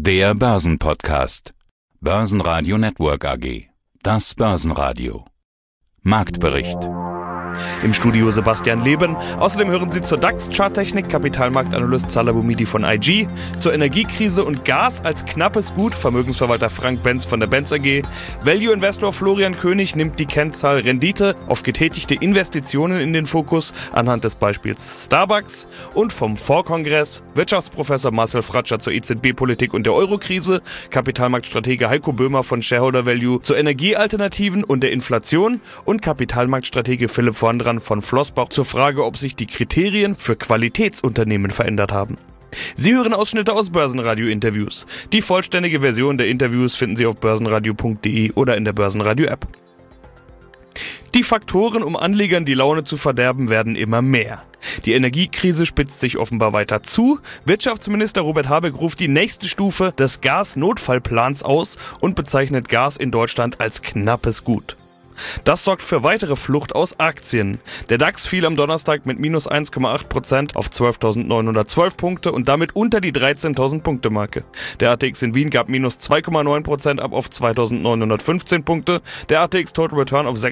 Der Börsenpodcast. Börsenradio Network AG. Das Börsenradio. Marktbericht. Im Studio Sebastian Leben. Außerdem hören Sie zur DAX-Charttechnik Kapitalmarktanalyst Salah Boumidi von IG, zur Energiekrise und Gas als knappes Gut Vermögensverwalter Frank Benz von der Benz AG. Value-Investor Florian König nimmt die Kennzahl Rendite auf getätigte Investitionen in den Fokus anhand des Beispiels Starbucks. Und vom Fondskongress Wirtschaftsprofessor Marcel Fratscher zur EZB-Politik und der Eurokrise, Kapitalmarktstratege Heiko Böhmer von Shareholder Value zur Energiealternativen und der Inflation und Kapitalmarktstratege Philipp Vondran von Flossbach zur Frage, ob sich die Kriterien für Qualitätsunternehmen verändert haben. Sie hören Ausschnitte aus Börsenradio-Interviews. Die vollständige Version der Interviews finden Sie auf börsenradio.de oder in der Börsenradio-App. Die Faktoren, um Anlegern die Laune zu verderben, werden immer mehr. Die Energiekrise spitzt sich offenbar weiter zu. Wirtschaftsminister Robert Habeck ruft die nächste Stufe des Gasnotfallplans aus und bezeichnet Gas in Deutschland als knappes Gut. Das sorgt für weitere Flucht aus Aktien. Der DAX fiel am Donnerstag mit minus 1,8% auf 12.912 Punkte und damit unter die 13.000 Punkte Marke. Der ATX in Wien gab minus 2,9% ab auf 2.915 Punkte, der ATX Total Return auf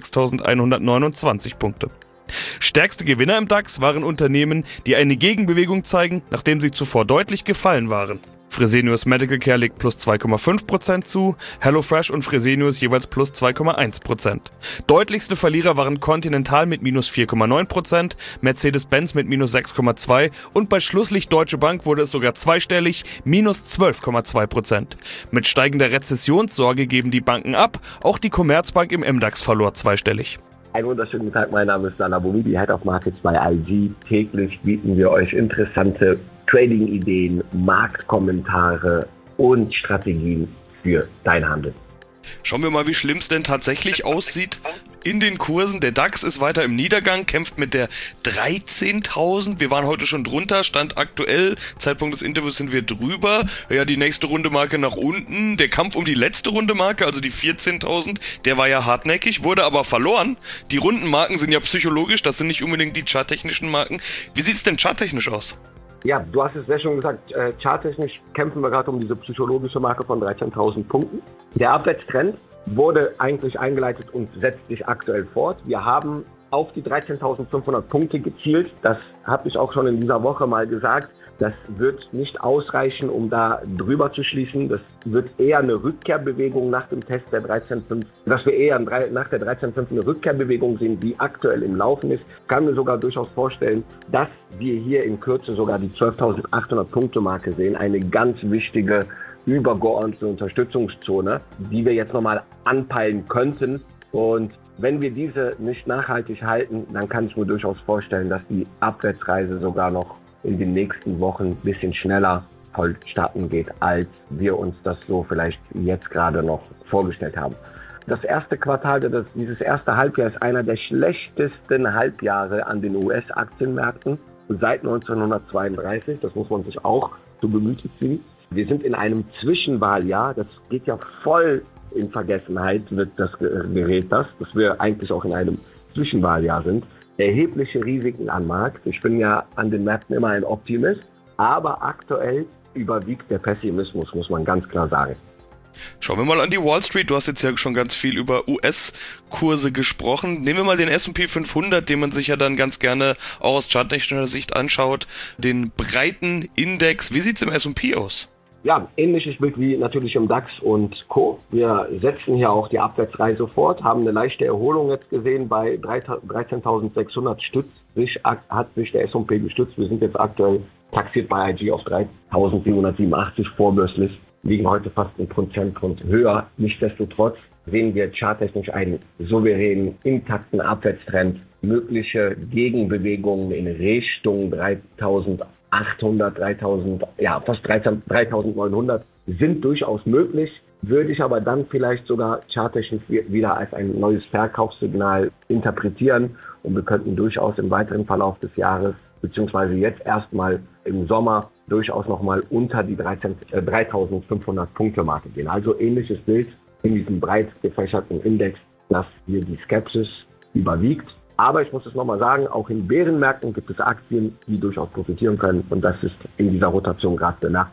6.129 Punkte. Stärkste Gewinner im DAX waren Unternehmen, die eine Gegenbewegung zeigen, nachdem sie zuvor deutlich gefallen waren. Fresenius Medical Care legt plus 2,5% zu, HelloFresh und Fresenius jeweils plus 2,1%. Deutlichste Verlierer waren Continental mit minus 4,9%, Mercedes-Benz mit minus 6,2% und bei Schlusslicht Deutsche Bank wurde es sogar zweistellig, minus 12,2%. Mit steigender Rezessionssorge geben die Banken ab, auch die Commerzbank im MDAX verlor zweistellig. Einen wunderschönen Tag, mein Name ist Salah Boumidi, Head of Markets bei IG. Täglich bieten wir euch interessante Trading-Ideen, Marktkommentare und Strategien für deinen Handel. Schauen wir mal, wie schlimm es denn tatsächlich aussieht in den Kursen. Der DAX ist weiter im Niedergang, kämpft mit der 13.000. Wir waren heute schon drunter, Stand aktuell, Zeitpunkt des Interviews sind wir drüber. Ja, die nächste Rundemarke nach unten. Der Kampf um die letzte Rundemarke, also die 14.000, der war ja hartnäckig, wurde aber verloren. Die Rundenmarken sind ja psychologisch, das sind nicht unbedingt die charttechnischen Marken. Wie sieht es denn charttechnisch aus? Ja, du hast es sehr schon gesagt, charttechnisch kämpfen wir gerade um diese psychologische Marke von 13.000 Punkten. Der Abwärtstrend wurde eigentlich eingeleitet und setzt sich aktuell fort. Wir haben auf die 13.500 Punkte gezielt. Das habe ich auch schon in dieser Woche mal gesagt. Das wird nicht ausreichen, um da drüber zu schließen. Das wird eher eine Rückkehrbewegung nach dem Test der 13.5, dass wir eher nach der 13.5 eine Rückkehrbewegung sehen, die aktuell im Laufen ist. Ich kann mir sogar durchaus vorstellen, dass wir hier in Kürze sogar die 12.800 Punkte Marke sehen. Eine ganz wichtige übergeordnete Unterstützungszone, die wir jetzt nochmal anpeilen könnten. Und wenn wir diese nicht nachhaltig halten, dann kann ich mir durchaus vorstellen, dass die Abwärtsreise sogar noch in den nächsten Wochen ein bisschen schneller vollstatten geht, als wir uns das so vielleicht jetzt gerade noch vorgestellt haben. Das erste Quartal, dieses erste Halbjahr ist einer der schlechtesten Halbjahre an den US-Aktienmärkten seit 1932. Das muss man sich auch zu Gemüte ziehen. Wir sind in einem Zwischenwahljahr. Das geht ja voll in Vergessenheit, gerät das, dass wir eigentlich auch in einem Zwischenwahljahr sind. Erhebliche Risiken am Markt. Ich bin ja an den Märkten immer ein Optimist, aber aktuell überwiegt der Pessimismus, muss man ganz klar sagen. Schauen wir mal an die Wall Street. Du hast jetzt ja schon ganz viel über US-Kurse gesprochen. Nehmen wir mal den S&P 500, den man sich ja dann ganz gerne auch aus charttechnischer Sicht anschaut. Den breiten Index. Wie sieht es im S&P aus? Ja, ähnliches Bild wie natürlich im DAX und Co. Wir setzen hier auch die Abwärtsreise fort, haben eine leichte Erholung jetzt gesehen bei 13.600 stützt hat sich der S&P gestützt. Wir sind jetzt aktuell taxiert bei IG auf 3.787 vorbörslich, liegen heute fast 1% höher. Nichtsdestotrotz sehen wir charttechnisch einen souveränen, intakten Abwärtstrend, mögliche Gegenbewegungen in Richtung 3.800, fast 3.900 sind durchaus möglich, würde ich aber dann vielleicht sogar charttechnisch wieder als ein neues Verkaufssignal interpretieren und wir könnten durchaus im weiteren Verlauf des Jahres, beziehungsweise jetzt erstmal im Sommer, durchaus nochmal unter die 3.500 Punkte Marke gehen. Also ähnliches Bild in diesem breit gefächerten Index, dass hier die Skepsis überwiegt. Aber ich muss es nochmal sagen, auch in Bärenmärkten gibt es Aktien, die durchaus profitieren können. Und das ist in dieser Rotation gerade bemerkbar.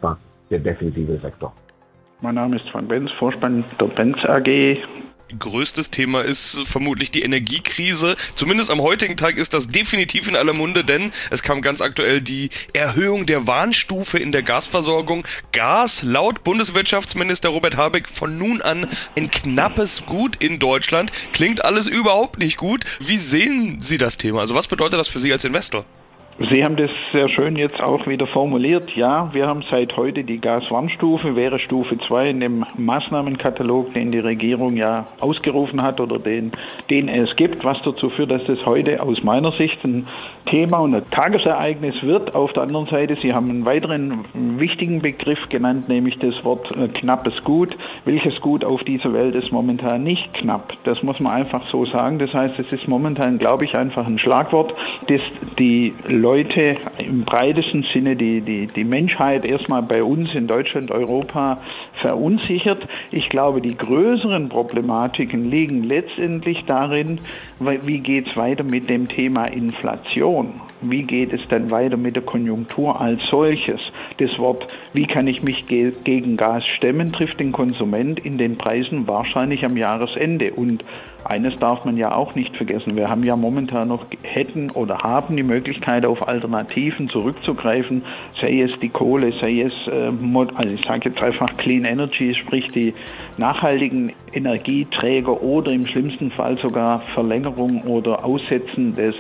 der defensive Sektor. Mein Name ist Frank Benz, Vorstand der Benz AG. Größtes Thema ist vermutlich die Energiekrise. Zumindest am heutigen Tag ist das definitiv in aller Munde, denn es kam ganz aktuell die Erhöhung der Warnstufe in der Gasversorgung. Gas, laut Bundeswirtschaftsminister Robert Habeck, von nun an ein knappes Gut in Deutschland. Klingt alles überhaupt nicht gut. Wie sehen Sie das Thema? Also was bedeutet das für Sie als Investor? Sie haben das sehr schön jetzt auch wieder formuliert. Ja, wir haben seit heute die Gaswarnstufe, wäre Stufe 2 in dem Maßnahmenkatalog, den die Regierung ja ausgerufen hat oder den es gibt, was dazu führt, dass das heute aus meiner Sicht ein Thema und ein Tagesereignis wird. Auf der anderen Seite, Sie haben einen weiteren wichtigen Begriff genannt, nämlich das Wort knappes Gut. Welches Gut auf dieser Welt ist momentan nicht knapp? Das muss man einfach so sagen. Das heißt, es ist momentan, glaube ich, einfach ein Schlagwort, das die Leute im breitesten Sinne, die Menschheit erstmal bei uns in Deutschland, Europa verunsichert. Ich glaube, die größeren Problematiken liegen letztendlich darin, wie geht es weiter mit dem Thema Inflation? Wie geht es dann weiter mit der Konjunktur als solches? Das Wort, wie kann ich mich gegen Gas stemmen, trifft den Konsument in den Preisen wahrscheinlich am Jahresende. Und eines darf man ja auch nicht vergessen. Wir haben ja momentan noch, haben die Möglichkeit, auf Alternativen zurückzugreifen, sei es die Kohle, sei es, also ich sage jetzt einfach Clean Energy, sprich die nachhaltigen Energieträger oder im schlimmsten Fall sogar Verlängerung oder Aussetzen des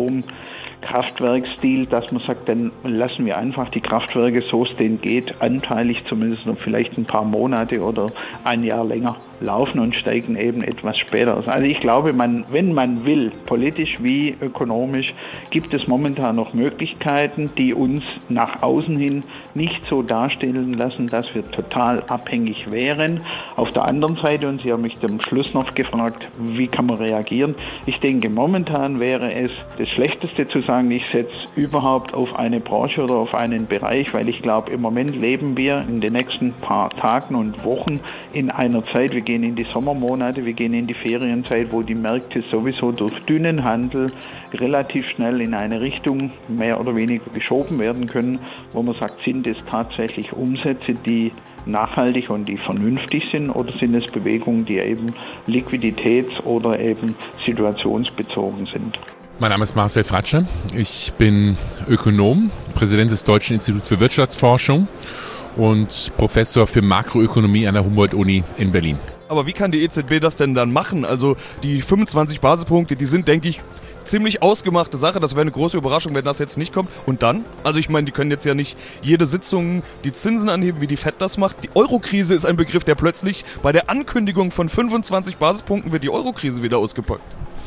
Atomkraftwerksstil, dass man sagt, dann lassen wir einfach die Kraftwerke, so es denen geht, anteilig zumindest noch vielleicht ein paar Monate oder ein Jahr länger laufen und steigen eben etwas später aus. Also ich glaube, wenn man will, politisch wie ökonomisch, gibt es momentan noch Möglichkeiten, die uns nach außen hin nicht so darstellen lassen, dass wir total abhängig wären. Auf der anderen Seite, und Sie haben mich am Schluss noch gefragt, wie kann man reagieren? Ich denke, momentan wäre es das Schlechteste zu sagen, ich setze überhaupt auf eine Branche oder auf einen Bereich, weil ich glaube, im Moment leben wir in den nächsten paar Tagen und Wochen in einer Zeit, wir gehen in die Sommermonate, wir gehen in die Ferienzeit, wo die Märkte sowieso durch dünnen Handel relativ schnell in eine Richtung mehr oder weniger geschoben werden können, wo man sagt, sind es tatsächlich Umsätze, die nachhaltig und die vernünftig sind, oder sind es Bewegungen, die eben liquiditäts- oder eben situationsbezogen sind? Mein Name ist Marcel Fratsche. Ich bin Ökonom, Präsident des Deutschen Instituts für Wirtschaftsforschung und Professor für Makroökonomie an der Humboldt-Uni in Berlin. Aber wie kann die EZB das denn dann machen? Also die 25 Basispunkte, die sind, denke ich, ziemlich ausgemachte Sache. Das wäre eine große Überraschung, wenn das jetzt nicht kommt. Und dann? Also ich meine, die können jetzt ja nicht jede Sitzung die Zinsen anheben, wie die FED das macht. Die Eurokrise ist ein Begriff, der plötzlich bei der Ankündigung von 25 Basispunkten wird die Eurokrise wieder ausgepackt.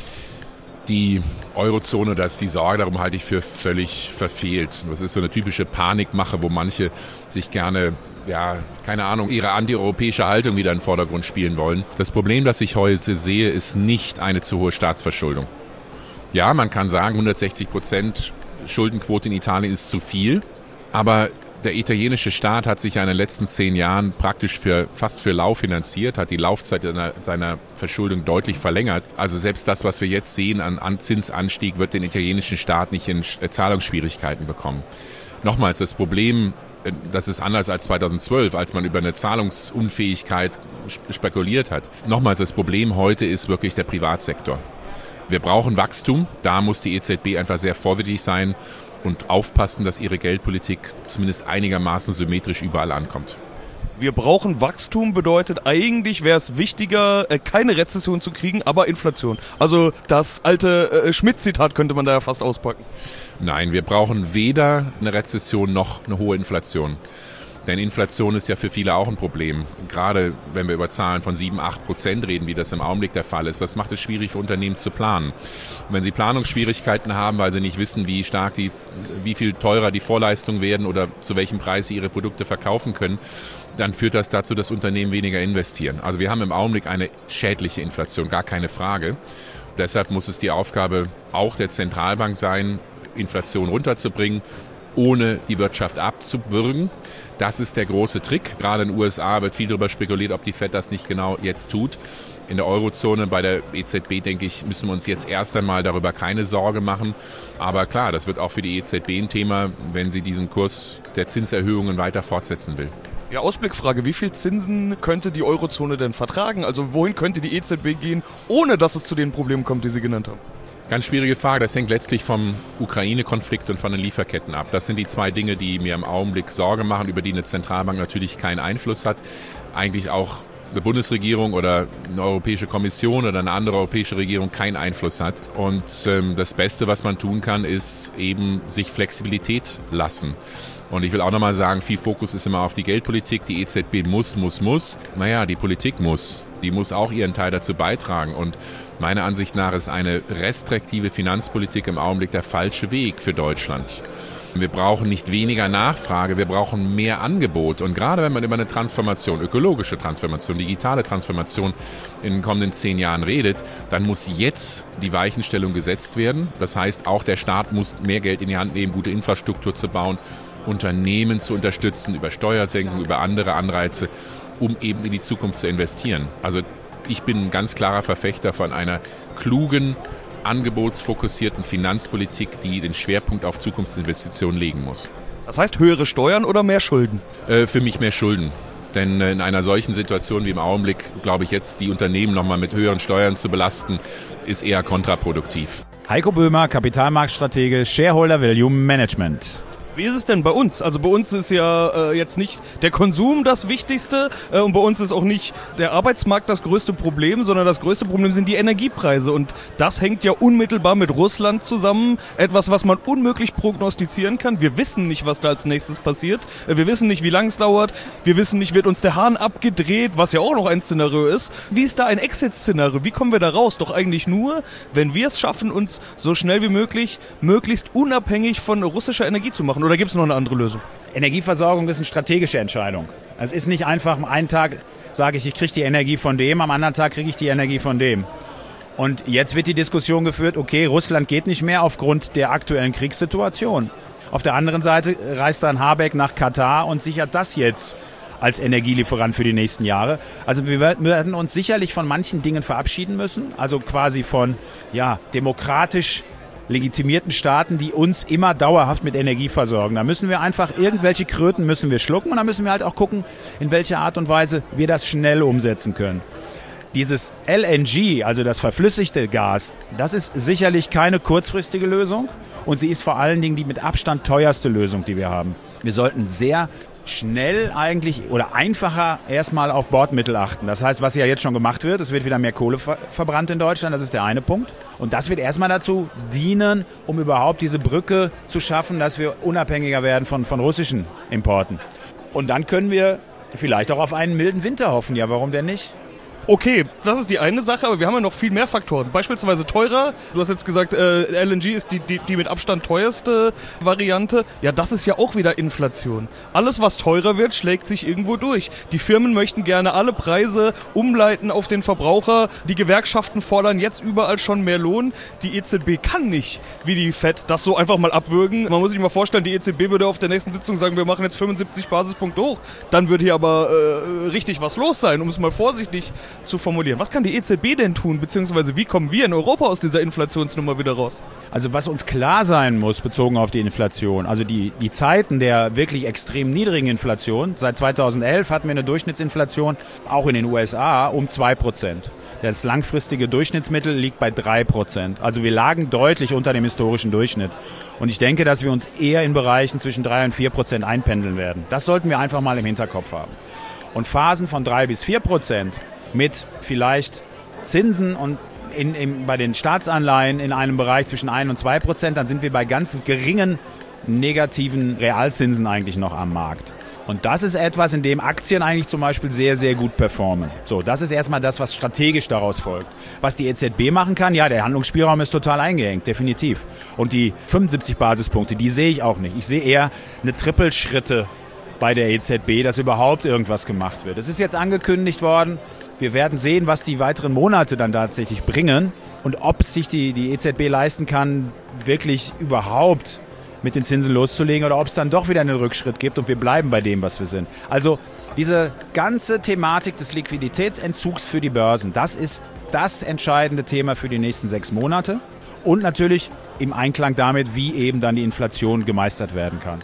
Die Eurozone, da ist die Sorge, darum halte ich für völlig verfehlt. Das ist so eine typische Panikmache, wo manche sich gerne, keine Ahnung, ihre antieuropäische Haltung wieder in den Vordergrund spielen wollen. Das Problem, das ich heute sehe, ist nicht eine zu hohe Staatsverschuldung. Ja, man kann sagen, 160% Schuldenquote in Italien ist zu viel, aber der italienische Staat hat sich ja in den letzten 10 Jahren praktisch fast für lau finanziert, hat die Laufzeit seiner Verschuldung deutlich verlängert. Also selbst das, was wir jetzt sehen an Zinsanstieg, wird den italienischen Staat nicht in Zahlungsschwierigkeiten bekommen. Nochmals, das Problem, das ist anders als 2012, als man über eine Zahlungsunfähigkeit spekuliert hat. Nochmals, das Problem heute ist wirklich der Privatsektor. Wir brauchen Wachstum, da muss die EZB einfach sehr vorsichtig sein und aufpassen, dass ihre Geldpolitik zumindest einigermaßen symmetrisch überall ankommt. Wir brauchen Wachstum, bedeutet eigentlich wäre es wichtiger, keine Rezession zu kriegen, aber Inflation. Also das alte Schmidt-Zitat könnte man da ja fast auspacken. Nein, wir brauchen weder eine Rezession noch eine hohe Inflation. Denn Inflation ist ja für viele auch ein Problem. Gerade wenn wir über Zahlen von 7-8% reden, wie das im Augenblick der Fall ist, das macht es schwierig für Unternehmen zu planen. Und wenn sie Planungsschwierigkeiten haben, weil sie nicht wissen, wie viel teurer die Vorleistungen werden oder zu welchem Preis sie ihre Produkte verkaufen können, dann führt das dazu, dass Unternehmen weniger investieren. Also wir haben im Augenblick eine schädliche Inflation, gar keine Frage. Deshalb muss es die Aufgabe auch der Zentralbank sein, Inflation runterzubringen, ohne die Wirtschaft abzuwürgen. Das ist der große Trick. Gerade in den USA wird viel darüber spekuliert, ob die FED das nicht genau jetzt tut. In der Eurozone bei der EZB, denke ich, müssen wir uns jetzt erst einmal darüber keine Sorge machen. Aber klar, das wird auch für die EZB ein Thema, wenn sie diesen Kurs der Zinserhöhungen weiter fortsetzen will. Ja, Ausblickfrage, wie viel Zinsen könnte die Eurozone denn vertragen? Also wohin könnte die EZB gehen, ohne dass es zu den Problemen kommt, die Sie genannt haben? Ganz schwierige Frage. Das hängt letztlich vom Ukraine-Konflikt und von den Lieferketten ab. Das sind die zwei Dinge, die mir im Augenblick Sorge machen, über die eine Zentralbank natürlich keinen Einfluss hat. Eigentlich auch eine Bundesregierung oder eine Europäische Kommission oder eine andere europäische Regierung keinen Einfluss hat. Und das Beste, was man tun kann, ist eben sich Flexibilität lassen. Und ich will auch nochmal sagen, viel Fokus ist immer auf die Geldpolitik. Die EZB muss. Naja, die Politik muss. Die muss auch ihren Teil dazu beitragen. Und meiner Ansicht nach ist eine restriktive Finanzpolitik im Augenblick der falsche Weg für Deutschland. Wir brauchen nicht weniger Nachfrage, wir brauchen mehr Angebot. Und gerade wenn man über eine Transformation, ökologische Transformation, digitale Transformation in den kommenden 10 Jahren redet, dann muss jetzt die Weichenstellung gesetzt werden. Das heißt, auch der Staat muss mehr Geld in die Hand nehmen, gute Infrastruktur zu bauen, Unternehmen zu unterstützen, über Steuersenkungen, über andere Anreize, um eben in die Zukunft zu investieren. Also ich bin ein ganz klarer Verfechter von einer klugen, angebotsfokussierten Finanzpolitik, die den Schwerpunkt auf Zukunftsinvestitionen legen muss. Das heißt höhere Steuern oder mehr Schulden? Für mich mehr Schulden. Denn in einer solchen Situation wie im Augenblick, glaube ich, jetzt die Unternehmen nochmal mit höheren Steuern zu belasten, ist eher kontraproduktiv. Heiko Böhmer, Kapitalmarktstratege, Shareholder Value Management. Wie ist es denn bei uns? Also bei uns ist ja jetzt nicht der Konsum das Wichtigste und bei uns ist auch nicht der Arbeitsmarkt das größte Problem, sondern das größte Problem sind die Energiepreise und das hängt ja unmittelbar mit Russland zusammen. Etwas, was man unmöglich prognostizieren kann. Wir wissen nicht, was da als nächstes passiert. Wir wissen nicht, wie lange es dauert. Wir wissen nicht, wird uns der Hahn abgedreht, was ja auch noch ein Szenario ist. Wie ist da ein Exit-Szenario? Wie kommen wir da raus? Doch eigentlich nur, wenn wir es schaffen, uns so schnell wie möglich möglichst unabhängig von russischer Energie zu machen. Oder gibt es noch eine andere Lösung? Energieversorgung ist eine strategische Entscheidung. Es ist nicht einfach, am einen Tag sage ich kriege die Energie von dem, am anderen Tag kriege ich die Energie von dem. Und jetzt wird die Diskussion geführt, okay, Russland geht nicht mehr aufgrund der aktuellen Kriegssituation. Auf der anderen Seite reist dann Habeck nach Katar und sichert das jetzt als Energielieferant für die nächsten Jahre. Also wir werden uns sicherlich von manchen Dingen verabschieden müssen, also quasi von demokratisch legitimierten Staaten, die uns immer dauerhaft mit Energie versorgen. Da müssen wir einfach irgendwelche Kröten müssen wir schlucken und dann müssen wir halt auch gucken, in welcher Art und Weise wir das schnell umsetzen können. Dieses LNG, also das verflüssigte Gas, das ist sicherlich keine kurzfristige Lösung und sie ist vor allen Dingen die mit Abstand teuerste Lösung, die wir haben. Wir sollten sehr schnell eigentlich oder einfacher erstmal auf Bordmittel achten. Das heißt, was ja jetzt schon gemacht wird, es wird wieder mehr Kohle verbrannt in Deutschland, das ist der eine Punkt. Und das wird erstmal dazu dienen, um überhaupt diese Brücke zu schaffen, dass wir unabhängiger werden von russischen Importen. Und dann können wir vielleicht auch auf einen milden Winter hoffen. Ja, warum denn nicht? Okay, das ist die eine Sache, aber wir haben ja noch viel mehr Faktoren. Beispielsweise teurer. Du hast jetzt gesagt, LNG ist die mit Abstand teuerste Variante. Ja, das ist ja auch wieder Inflation. Alles, was teurer wird, schlägt sich irgendwo durch. Die Firmen möchten gerne alle Preise umleiten auf den Verbraucher. Die Gewerkschaften fordern jetzt überall schon mehr Lohn. Die EZB kann nicht, wie die FED, das so einfach mal abwürgen. Man muss sich mal vorstellen, die EZB würde auf der nächsten Sitzung sagen, wir machen jetzt 75 Basispunkte hoch. Dann würde hier aber richtig was los sein, um es mal vorsichtig zu formulieren. Was kann die EZB denn tun, beziehungsweise wie kommen wir in Europa aus dieser Inflationsnummer wieder raus? Also was uns klar sein muss, bezogen auf die Inflation, also die Zeiten der wirklich extrem niedrigen Inflation, seit 2011 hatten wir eine Durchschnittsinflation, auch in den USA, um 2%. Das langfristige Durchschnittsmittel liegt bei 3%. Also wir lagen deutlich unter dem historischen Durchschnitt. Und ich denke, dass wir uns eher in Bereichen zwischen 3 und 4% einpendeln werden. Das sollten wir einfach mal im Hinterkopf haben. Und Phasen von 3 bis 4% mit vielleicht Zinsen und bei den Staatsanleihen in einem Bereich zwischen 1 und 2%, dann sind wir bei ganz geringen negativen Realzinsen eigentlich noch am Markt. Und das ist etwas, in dem Aktien eigentlich zum Beispiel sehr, sehr gut performen. So, das ist erstmal das, was strategisch daraus folgt. Was die EZB machen kann, ja, der Handlungsspielraum ist total eingeengt, definitiv. Und die 75 Basispunkte, die sehe ich auch nicht. Ich sehe eher eine Trippelschritte bei der EZB, dass überhaupt irgendwas gemacht wird. Es ist jetzt angekündigt worden. Wir werden sehen, was die weiteren Monate dann tatsächlich bringen und ob sich die EZB leisten kann, wirklich überhaupt mit den Zinsen loszulegen oder ob es dann doch wieder einen Rückschritt gibt und wir bleiben bei dem, was wir sind. Also diese ganze Thematik des Liquiditätsentzugs für die Börsen, das ist das entscheidende Thema für die nächsten 6 Monate und natürlich im Einklang damit, wie eben dann die Inflation gemeistert werden kann.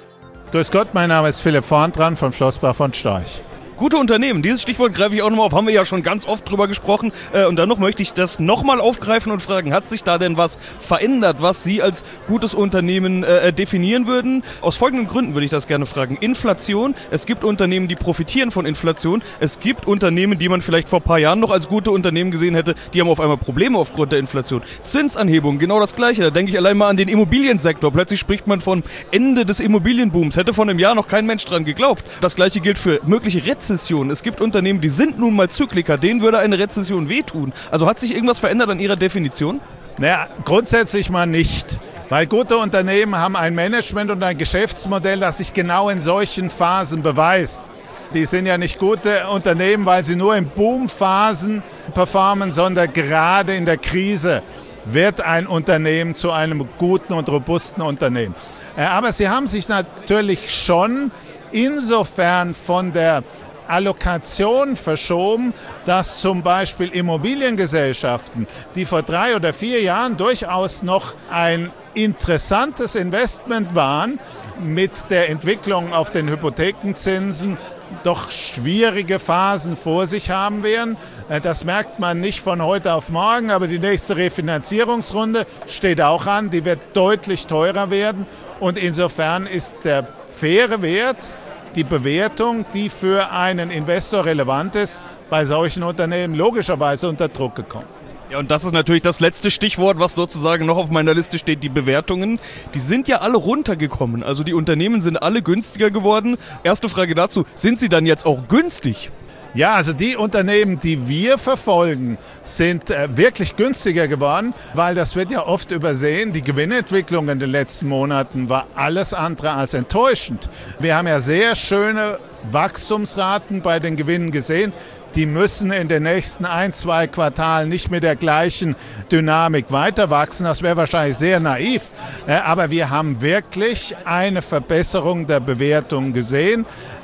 Grüß Gott, mein Name ist Philipp Vorntran von Flossbach von Storch. Gute Unternehmen, dieses Stichwort greife ich auch nochmal auf, haben wir ja schon ganz oft drüber gesprochen. Und dann möchte ich das nochmal aufgreifen und fragen, hat sich da denn was verändert, was Sie als gutes Unternehmen definieren würden? Aus folgenden Gründen würde ich das gerne fragen. Inflation, es gibt Unternehmen, die profitieren von Inflation. Es gibt Unternehmen, die man vielleicht vor ein paar Jahren noch als gute Unternehmen gesehen hätte, die haben auf einmal Probleme aufgrund der Inflation. Zinsanhebung, genau das Gleiche. Da denke ich allein mal an den Immobiliensektor. Plötzlich spricht man von Ende des Immobilienbooms. Hätte vor einem Jahr noch kein Mensch dran geglaubt. Das Gleiche gilt für mögliche Rezession. Es gibt Unternehmen, die sind nun mal Zykliker, denen würde eine Rezession wehtun. Also hat sich irgendwas verändert an Ihrer Definition? Naja, grundsätzlich mal nicht. Weil gute Unternehmen haben ein Management und ein Geschäftsmodell, das sich genau in solchen Phasen beweist. Die sind ja nicht gute Unternehmen, weil sie nur in Boomphasen performen, sondern gerade in der Krise wird ein Unternehmen zu einem guten und robusten Unternehmen. Aber sie haben sich natürlich schon insofern von der Allokation verschoben, dass zum Beispiel Immobiliengesellschaften, die vor 3 oder 4 Jahren durchaus noch ein interessantes Investment waren, mit der Entwicklung auf den Hypothekenzinsen doch schwierige Phasen vor sich haben werden. Das merkt man nicht von heute auf morgen, aber die nächste Refinanzierungsrunde steht auch an, die wird deutlich teurer werden und insofern ist der faire Wert, die Bewertung, die für einen Investor relevant ist, bei solchen Unternehmen logischerweise unter Druck gekommen. Ja, und das ist natürlich das letzte Stichwort, was sozusagen noch auf meiner Liste steht, die Bewertungen. Die sind ja alle runtergekommen, also die Unternehmen sind alle günstiger geworden. Erste Frage dazu, sind sie dann jetzt auch günstig? Ja, also die Unternehmen, die wir verfolgen, sind wirklich günstiger geworden, weil das wird ja oft übersehen. Die Gewinnentwicklung in den letzten Monaten war alles andere als enttäuschend. Wir haben ja sehr schöne Wachstumsraten bei den Gewinnen gesehen. Die müssen in den nächsten 1-2 Quartalen nicht mit der gleichen Dynamik weiter wachsen. Das wäre wahrscheinlich sehr naiv. Aber wir haben wirklich eine Verbesserung der Bewertung gesehen.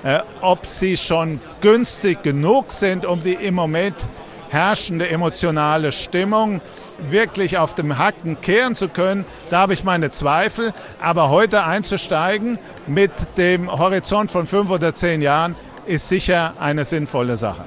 Ob sie schon günstig genug sind, um die im Moment herrschende emotionale Stimmung wirklich auf dem Hacken kehren zu können, da habe ich meine Zweifel. Aber heute einzusteigen mit dem Horizont von 5 oder 10 Jahren ist sicher eine sinnvolle Sache.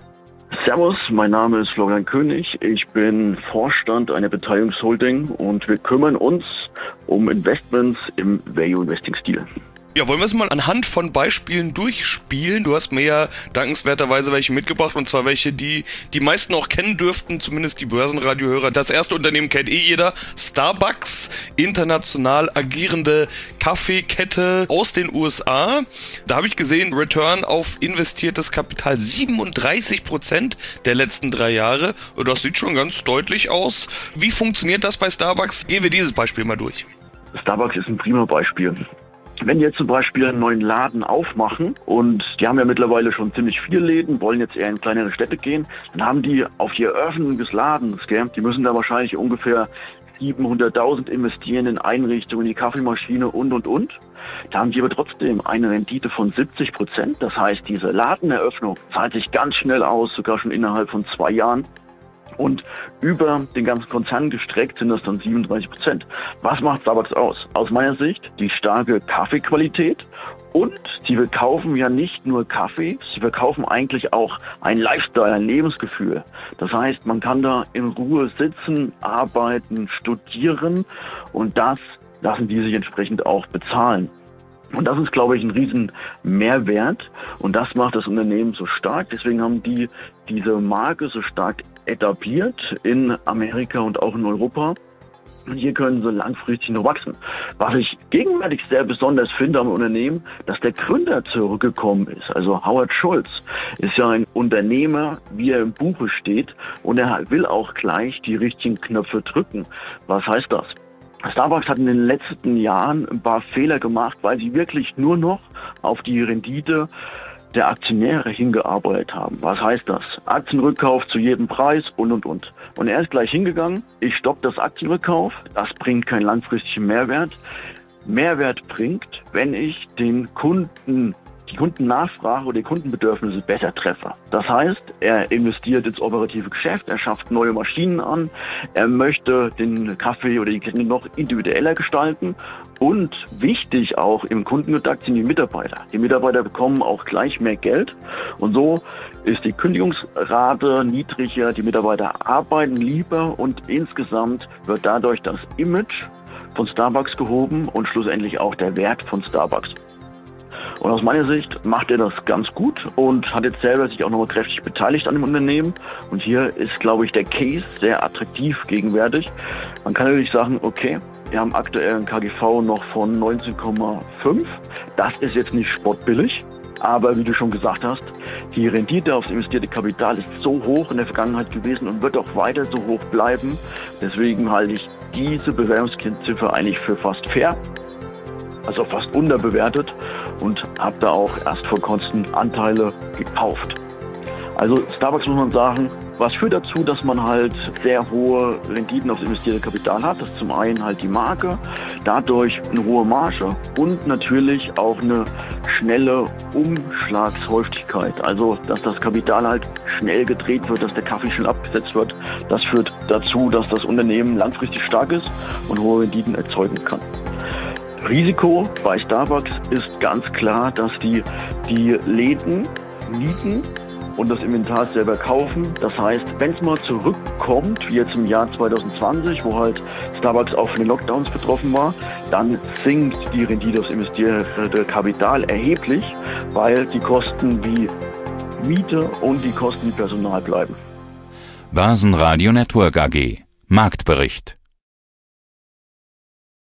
Servus, mein Name ist Florian König. Ich bin Vorstand einer Beteiligungsholding und wir kümmern uns um Investments im Value-Investing-Stil. Ja, wollen wir es mal anhand von Beispielen durchspielen? Du hast mir ja dankenswerterweise welche mitgebracht, und zwar welche, die die meisten auch kennen dürften, zumindest die Börsenradiohörer. Das erste Unternehmen kennt jeder, Starbucks, international agierende Kaffeekette aus den USA. Da habe ich gesehen, Return auf investiertes Kapital 37% der letzten 3 Jahre. Das sieht schon ganz deutlich aus. Wie funktioniert das bei Starbucks? Gehen wir dieses Beispiel mal durch. Starbucks ist ein prima Beispiel. Wenn die jetzt zum Beispiel einen neuen Laden aufmachen und die haben ja mittlerweile schon ziemlich viele Läden, wollen jetzt eher in kleinere Städte gehen, dann haben die auf die Eröffnung des Ladens, die müssen da wahrscheinlich ungefähr 700.000 investieren in Einrichtungen, in die Kaffeemaschine und. Da haben die aber trotzdem eine Rendite von 70%. Das heißt, diese Ladeneröffnung zahlt sich ganz schnell aus, sogar schon innerhalb von 2 Jahren. Und über den ganzen Konzern gestreckt sind das dann 37%. Was macht Starbucks aus? Aus meiner Sicht die starke Kaffeequalität, und sie verkaufen ja nicht nur Kaffee, sie verkaufen eigentlich auch ein Lifestyle, ein Lebensgefühl. Das heißt, man kann da in Ruhe sitzen, arbeiten, studieren, und das lassen die sich entsprechend auch bezahlen. Und das ist, glaube ich, ein riesen Mehrwert, und das macht das Unternehmen so stark. Deswegen haben die diese Marke so stark etabliert in Amerika und auch in Europa. Und hier können sie langfristig noch wachsen. Was ich gegenwärtig sehr besonders finde am Unternehmen, dass der Gründer zurückgekommen ist. Also Howard Schultz ist ja ein Unternehmer, wie er im Buche steht, und er will auch gleich die richtigen Knöpfe drücken. Was heißt das? Starbucks hat in den letzten Jahren ein paar Fehler gemacht, weil sie wirklich nur noch auf die Rendite der Aktionäre hingearbeitet haben. Was heißt das? Aktienrückkauf zu jedem Preis und. Und er ist gleich hingegangen, ich stoppe das Aktienrückkauf, das bringt keinen langfristigen Mehrwert. Mehrwert bringt, wenn ich den Kunden die Kundennachfrage oder die Kundenbedürfnisse besser treffe. Das heißt, er investiert ins operative Geschäft, er schafft neue Maschinen an, er möchte den Kaffee oder die Getränke noch individueller gestalten und wichtig auch im Kundenkontakt sind die Mitarbeiter. Die Mitarbeiter bekommen auch gleich mehr Geld und so ist die Kündigungsrate niedriger, die Mitarbeiter arbeiten lieber und insgesamt wird dadurch das Image von Starbucks gehoben und schlussendlich auch der Wert von Starbucks. Und aus meiner Sicht macht er das ganz gut und hat jetzt selber sich auch nochmal kräftig beteiligt an dem Unternehmen. Und hier ist, glaube ich, der Case sehr attraktiv gegenwärtig. Man kann natürlich sagen, okay, wir haben aktuell einen KGV noch von 19,5. Das ist jetzt nicht spottbillig. Aber wie du schon gesagt hast, die Rendite aufs investierte Kapital ist so hoch in der Vergangenheit gewesen und wird auch weiter so hoch bleiben. Deswegen halte ich diese Bewertungskennziffer eigentlich für fast fair, also fast unterbewertet und habe da auch erst vor kurzem Anteile gekauft. Also Starbucks muss man sagen, was führt dazu, dass man halt sehr hohe Renditen aufs investierte Kapital hat. Das ist zum einen halt die Marke, dadurch eine hohe Marge und natürlich auch eine schnelle Umschlagshäufigkeit. Also, dass das Kapital halt schnell gedreht wird, dass der Kaffee schnell abgesetzt wird. Das führt dazu, dass das Unternehmen langfristig stark ist und hohe Renditen erzeugen kann. Risiko bei Starbucks ist ganz klar, dass die Läden mieten und das Inventar selber kaufen. Das heißt, wenn es mal zurückkommt, wie jetzt im Jahr 2020, wo halt Starbucks auch von den Lockdowns betroffen war, dann sinkt die Rendite aufs investierte Kapital erheblich, weil die Kosten wie Miete und die Kosten wie Personal bleiben. Börsenradio Network AG. Marktbericht.